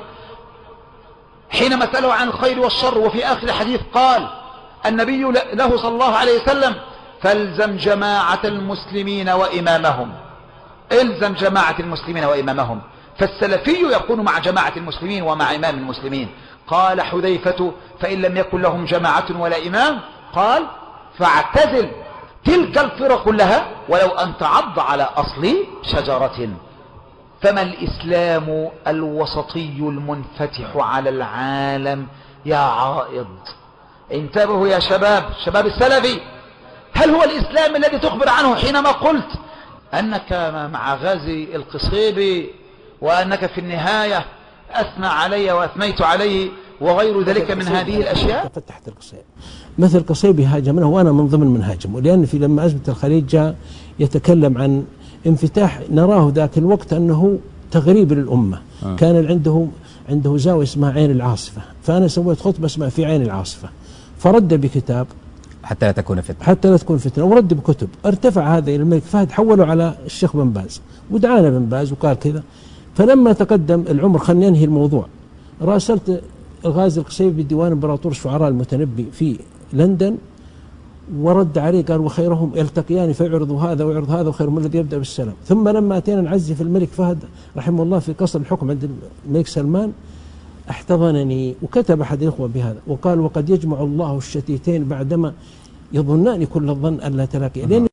حينما سأله عن الخير والشر، وفي آخر الحديث قال النبي له صلى الله عليه وسلم فالزم جماعة المسلمين وإمامهم، الزم جماعة المسلمين وإمامهم. فالسلفي يكون مع جماعة المسلمين ومع إمام المسلمين. قال حذيفة فإن لم يكن لهم جماعة ولا إمام قال فاعتزل تلك الفرق كلها ولو أن تعض على أصل شجرة. فما الإسلام الوسطي المنفتح على العالم يا عائض؟ انتبهوا يا شباب، شباب السلفي. هل هو الإسلام الذي تخبر عنه حينما قلت أنك مع غازي القصيبي وأنك في النهاية أثنى علي وأثنيت عليه وغير ذلك من هذه الأشياء؟ فتحت القصيبي مثل القصيبي هاجمنا وأنا من ضمن من هاجمه، لأن في لما أزمة الخليج جاء يتكلم عن انفتاح نراه ذاك الوقت أنه تغريب للأمة. آه. كان عنده عنده زاوية اسمها عين العاصفة، فأنا سويت خطبة اسمها في عين العاصفة، فرد بكتاب حتى لا تكون فتنة حتى لا تكون فتنة ورد بكتب. ارتفع هذا إلى الملك فهد، حوله على الشيخ بن باز ودعانا بن باز وقال كذا. فلما تقدم العمر خلني أنهي الموضوع، راسلت الغازي القصيبي بديوان امبراطور الشعراء المتنبي في لندن، ورد عليه قال وخيرهم يلتقيان فيعرضوا هذا ويعرض هذا وخيرهم الذي يبدأ بالسلام. ثم لما أتينا نعزي في الملك فهد رحمه الله في قصر الحكم عند الملك سلمان احتضنني، وكتب أحد الإخوة بهذا وقال وقد يجمع الله الشتيتين بعدما يظنان كل الظن أن لا تلاقي. لأن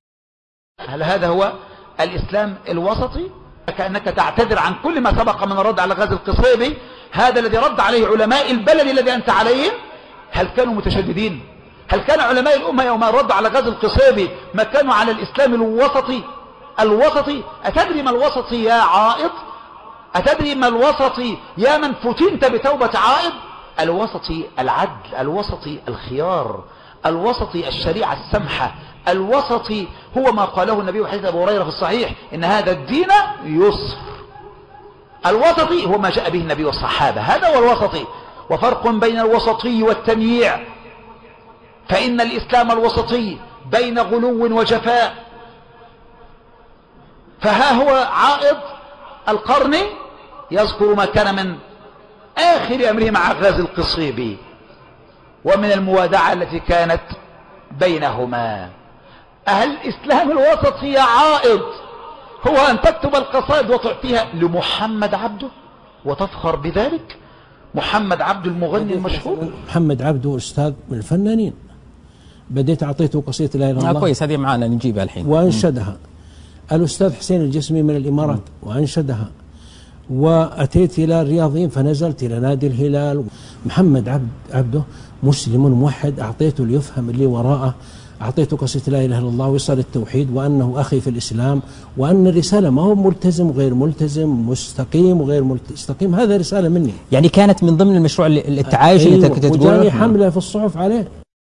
هل هذا هو الإسلام الوسطي؟ كأنك تعتذر عن كل ما سبق من الرد على غازي القصيبي، هذا الذي رد عليه علماء البلد الذي أنت عليهم. هل كانوا متشددين؟ هل كان علماء الأمة يوم رد على غازي القصيبي ما كانوا على الإسلام الوسطي؟ الوسطي أتدري ما الوسطي يا عائض؟ أتدري ما الوسطي يا من فتنت بتوبة عائض؟ الوسطي العدل، الوسطي الخيار، الوسطي الشريعة السمحة، الوسطي هو ما قاله النبي حديث أبو هريرة في الصحيح إن هذا الدين يسر. الوسطي هو ما جاء به النبي والصحابة، هذا هو الوسطي. وفرق بين الوسطي والتمييع، فإن الإسلام الوسطي بين غلو وجفاء. فها هو عائض القرن يذكر ما كان من آخر أمره مع غاز القصيبي ومن الموادعة التي كانت بينهما. أهل الإسلام الوسطي يا عائض هو أن تكتب القصائد وتعطيها لمحمد عبده وتفخر بذلك؟ محمد عبده المغني المشهور. محمد عبده أستاذ من الفنانين، بديت أعطيته قصيدة لا إله إلا الله. كويس، هذه معنا نجيبها الحين. وأنشدها. الأستاذ حسين الجسمي من الإمارات وأنشدها. وأتيت إلى الرياضين فنزلت إلى نادي الهلال. محمد عبد عبده مسلم موحد، أعطيته ليفهم اللي وراءه، أعطيته قصيدة لا إله إلا الله وصل التوحيد وأنه أخي في الإسلام، وأن الرسالة ما هو ملتزم وغير ملتزم، مستقيم وغير مستقيم، هذا رسالة مني. يعني كانت من ضمن المشروع التعايش اللي أنت كنت تقوله. وجاني حملة في الصحف عليه.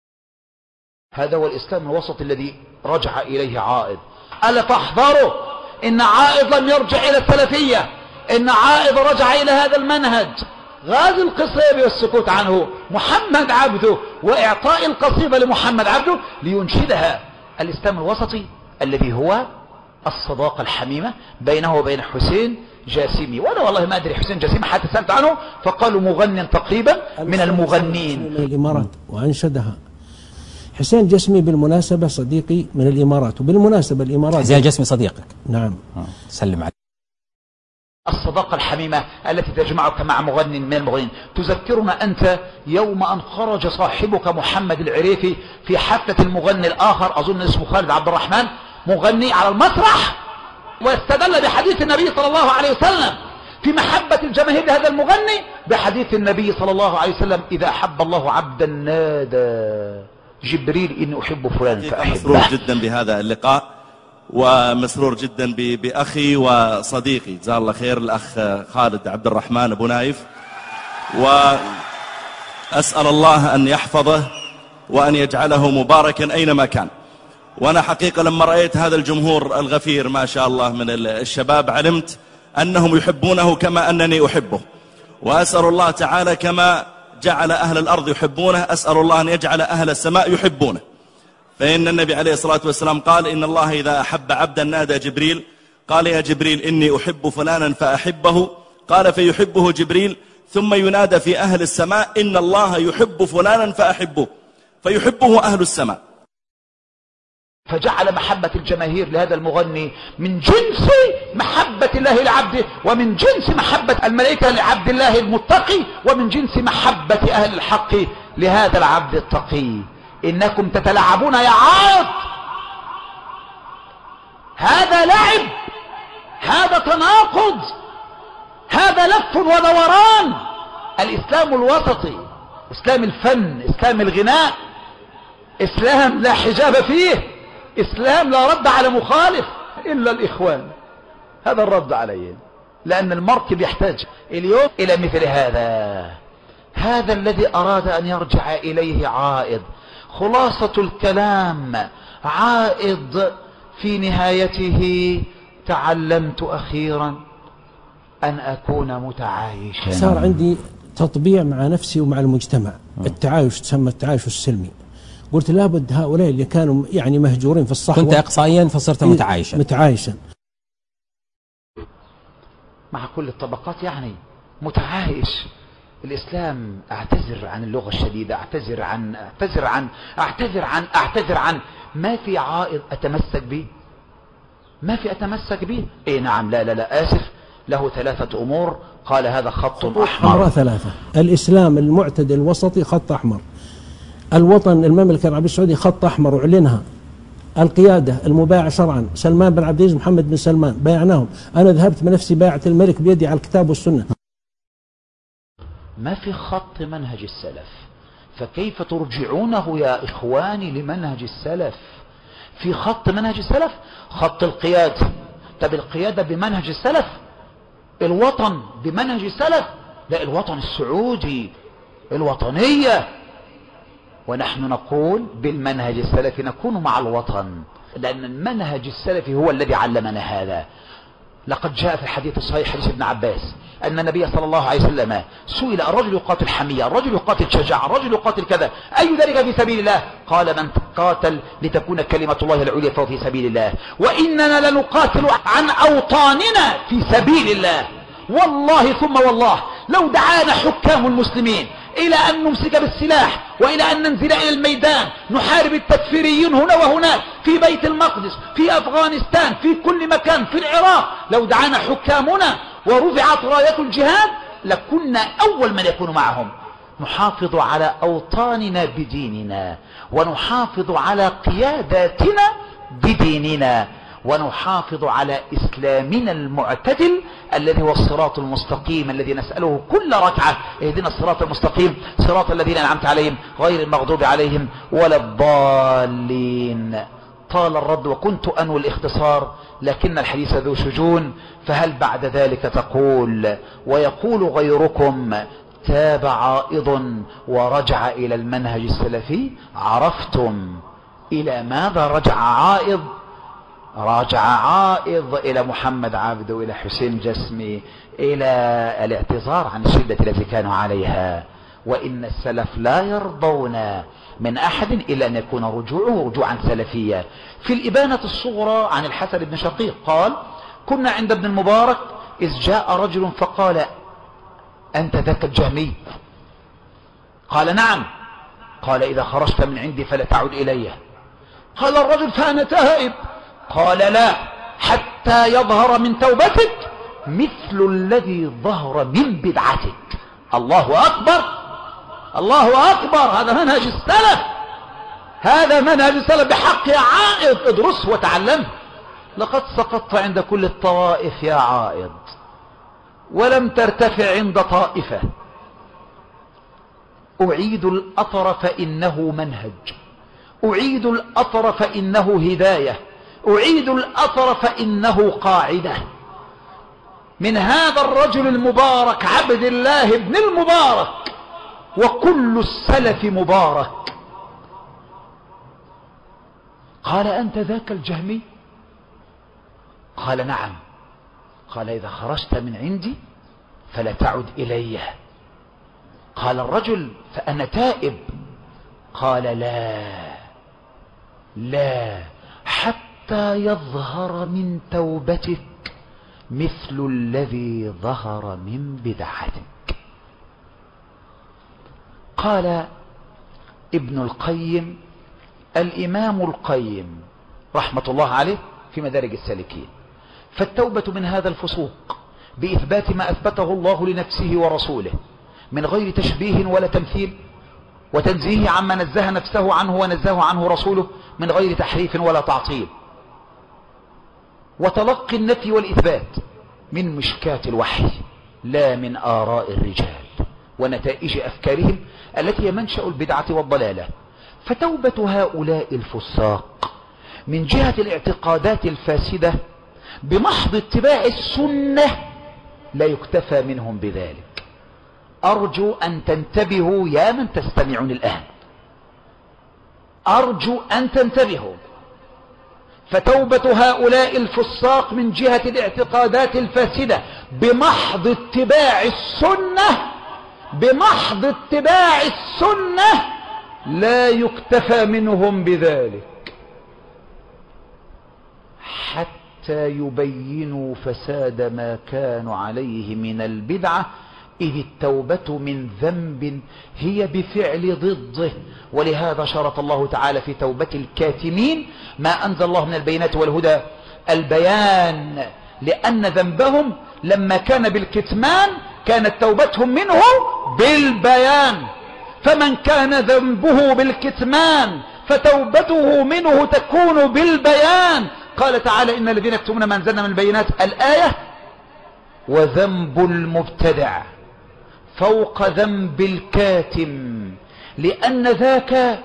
هذا هو الإسلام الوسط الذي رجع إليه عائض. ألا تحذروا إن عائض لم يرجع إلى السلفية، إن عائض رجع إلى هذا المنهج، غاز القصيبي والسكوت عنه، محمد عبده وإعطاء القصيدة لمحمد عبده لينشدها. الإسلام الوسطي الذي هو الصداقة الحميمة بينه وبين حسين جاسمي. وأنا والله ما أدري حسين جاسمي حتى سألت عنه فقالوا مغني تقريبا من المغنين من الإمارات وأنشدها. حسين جسمي بالمناسبة صديقي من الإمارات، وبالمناسبة الإمارات حسين جسمي صديقك؟ نعم. آه. سلم عليه. الصداقة الحميمة التي تجمعك مع مغني من المغنين. تذكرنا أنت يوم أن خرج صاحبك محمد العريفي في حفلة المغني الآخر، أظن اسمه خالد عبد الرحمن، مغني على المسرح، واستدل بحديث النبي صلى الله عليه وسلم في محبة الجماهير لهذا المغني بحديث النبي صلى الله عليه وسلم: إذا أحب الله عبدا نادى جبريل إني أحب فلان فأحبه. مسرور جدا بهذا اللقاء، ومسرور جدا بأخي وصديقي جزاه الله خير الأخ خالد عبد الرحمن أبو نايف، وأسأل الله أن يحفظه وأن يجعله مباركا أينما كان. وأنا حقيقة لما رأيت هذا الجمهور الغفير ما شاء الله من الشباب علمت أنهم يحبونه كما أنني أحبه، وأسأل الله تعالى كما جعل أهل الأرض يحبونه أسأل الله أن يجعل أهل السماء يحبونه. فإن النبي عليه الصلاة والسلام قال: إن الله إذا أحب عبدا نادى جبريل قال: يا جبريل إني أحب فلانا فأحبه، قال فيحبه جبريل، ثم ينادى في أهل السماء: إن الله يحب فلانا فأحبه، فيحبه أهل السماء. فجعل محبة الجماهير لهذا المغني من جنس محبة الله لعبده، ومن جنس محبة الملائكة لعبد الله المتقي، ومن جنس محبة أهل الحق لهذا العبد التقي. إنكم تتلاعبون يا عائض، هذا لعب، هذا تناقض، هذا لف ودوران. الإسلام الوسطي إسلام الفن، إسلام الغناء، إسلام لا حجاب فيه، إسلام لا رد على مخالف إلا الإخوان. هذا الرد عليه، لأن المركب يحتاج اليوم إلى مثل هذا. هذا الذي أراد أن يرجع إليه عائض. خلاصة الكلام: عائض في نهايته: تعلمت أخيرا أن أكون متعايشا. صار عندي تطبيع مع نفسي ومع المجتمع، التعايش تسمى التعايش السلمي. قلت لابد هؤلاء اللي كانوا يعني مهجورين في الصحوة، كنت إقصائيا فصرت متعايشا متعايشا مع كل الطبقات، يعني متعايش. الإسلام أعتذر عن اللغة الشديدة، أعتذر عن أعتذر عن أعتذر عن أعتذر عن ما في عائض أتمسك به، ما في أتمسك به. إيه نعم، لا لا لا آسف، له ثلاثة أمور قال هذا خط أحمر. ثلاثة: الإسلام المعتدل الوسطي خط أحمر، الوطن المملكة العربية السعودية خط أحمر أعلنها، القيادة المبايعة شرعا محمد بن عبد العزيز محمد بن سلمان بايعناهم، أنا ذهبت بنفسي بايعة الملك بيدي على الكتاب والسنة. ما في خط منهج السلف، فكيف ترجعونه يا إخواني لمنهج السلف؟ في خط منهج السلف، خط القيادة. طب القيادة بمنهج السلف، الوطن بمنهج السلف، لا، الوطن السعودي، الوطنية. ونحن نقول بالمنهج السلفي نكون مع الوطن، لأن المنهج السلفي هو الذي علمنا هذا. لقد جاء في الحديث الصحيح حديث ابن عباس أن النبي صلى الله عليه وسلم سئل: الرجل يقاتل حمية، الرجل يقاتل شجاعة، الرجل يقاتل كذا، أي ذلك في سبيل الله؟ قال: من قاتل لتكون كلمة الله العليا فهو في سبيل الله، وإننا لنقاتل عن أوطاننا في سبيل الله. والله ثم والله لو دعانا حكام المسلمين إلى أن نمسك بالسلاح وإلى أن ننزل إلى الميدان نحارب التكفيريين هنا وهناك، في بيت المقدس، في أفغانستان، في كل مكان، في العراق، لو دعانا حكامنا ورفعت راية الجهاد لكنا أول من يكون معهم. نحافظ على أوطاننا بديننا، ونحافظ على قياداتنا بديننا، ونحافظ على إسلامنا المعتدل الذي هو الصراط المستقيم الذي نسأله كل ركعة: اهدنا الصراط المستقيم صراط الذين أنعمت عليهم غير المغضوب عليهم ولا الضالين. طال الرد وكنت أنوي الاختصار، لكن الحديث ذو شجون، فهل بعد ذلك تقول؟ ويقول غيركم: تاب عائض ورجع إلى المنهج السلفي. عرفتم إلى ماذا رجع عائض؟ راجع عائض إلى محمد عبده، إلى حسين جسمي، إلى الاعتذار عن الشدة التي كانوا عليها. وإن السلف لا يرضون من أحد إلا أن يكون رجوعه رجوعا سلفيا. في الإبانة الصغرى عن الحسن بن شقيق قال: كنا عند ابن المبارك إذ جاء رجل فقال: أنت ذاك الجهمي؟ قال: نعم. قال: إذا خرجت من عندي فلا تعد إلي. قال الرجل: فأنا تائب. قال: لا، حتى يظهر من توبتك مثل الذي ظهر من بدعتك. الله أكبر، الله أكبر. هذا منهج السلف، هذا منهج السلف بحق. يا عائض ادرس وتعلم. لقد سقطت عند كل الطوائف يا عائض، ولم ترتفع عند طائفة. أعيد الأثر فإنه منهج، أعيد الأثر فإنه هداية، أعيد الأثر فإنه قاعدة. من هذا الرجل المبارك عبد الله بن المبارك، وكل السلف مبارك. قال: أنت ذاك الجهمي؟ قال: نعم. قال: إذا خرجت من عندي فلا تعد إلي. قال الرجل: فأنا تائب. قال: لا لا، حتى يظهر من توبتك مثل الذي ظهر من بدعتك. قال ابن القيم، الإمام القيم رحمة الله عليه في مدارج السالكين: فالتوبة من هذا الفسوق بإثبات ما أثبته الله لنفسه ورسوله من غير تشبيه ولا تمثيل، وتنزيه عما نزه نفسه عنه ونزه عنه رسوله من غير تحريف ولا تعطيل، وتلقي النفي والإثبات من مشكات الوحي لا من آراء الرجال ونتائج أفكارهم التي هي منشأ البدعة والضلالة. فتوبة هؤلاء الفساق من جهة الاعتقادات الفاسدة بمحض اتباع السنة لا يكتفى منهم بذلك. أرجو أن تنتبهوا يا من تستمعون الآن، أرجو أن تنتبهوا. فتوبة هؤلاء الفساق من جهة الاعتقادات الفاسدة بمحض اتباع السنة، بمحض اتباع السنة لا يكتفى منهم بذلك حتى يبينوا فساد ما كانوا عليه من البدعة، إذ التوبة من ذنب هي بفعل ضده. ولهذا شرط الله تعالى في توبة الكاتمين ما أنزل الله من البينات والهدى البيان، لأن ذنبهم لما كان بالكتمان كانت توبتهم منه بالبيان. فمن كان ذنبه بالكتمان فتوبته منه تكون بالبيان. قال تعالى: إن الذين يكتمون ما أنزلنا من البينات الآية: وذنب المبتدع فوق ذنب الكاتم، لأن ذاك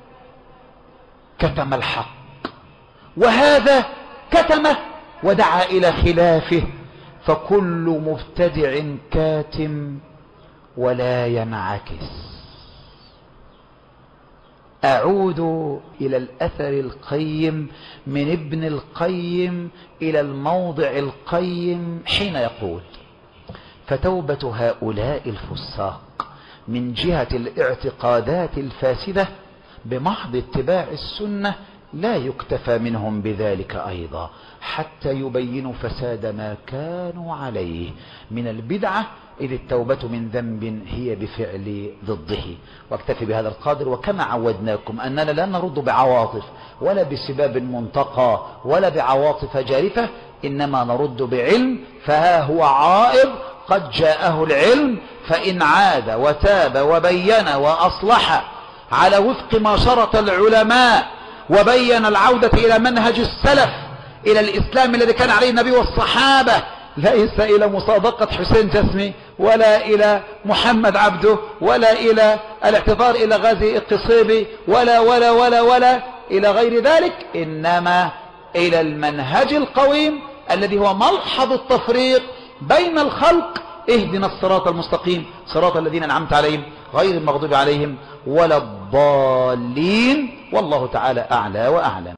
كتم الحق وهذا كتمه ودعا إلى خلافه. فكل مبتدع كاتم ولا ينعكس. أعود إلى الأثر القيم من ابن القيم إلى الموضع القيم حين يقول: فتوبة هؤلاء الفساق من جهة الاعتقادات الفاسدة بمحض اتباع السنة لا يكتفى منهم بذلك أيضا حتى يبينوا فساد ما كانوا عليه من البدعة، إذ التوبة من ذنب هي بفعل ضده. واكتفي بهذا القدر، وكما عودناكم أننا لا نرد بعواطف ولا بسباب منتقى ولا بعواطف جارفة، إنما نرد بعلم. فها هو عائض قد جاءه العلم، فإن عاد وتاب وبين وأصلح على وفق ما شرط العلماء وبين العودة إلى منهج السلف، إلى الإسلام الذي كان عليه النبي والصحابة، ليس إلى مصادقة حسين جسمي ولا إلى محمد عبده ولا إلى الاعتذار إلى غازي القصيبي ولا ولا ولا ولا إلى غير ذلك، إنما إلى المنهج القويم الذي هو ملحظ التفريق بين الخلق. اهدنا الصراط المستقيم صراط الذين أنعمت عليهم غير المغضوب عليهم ولا الضالين، والله تعالى أعلى وأعلم.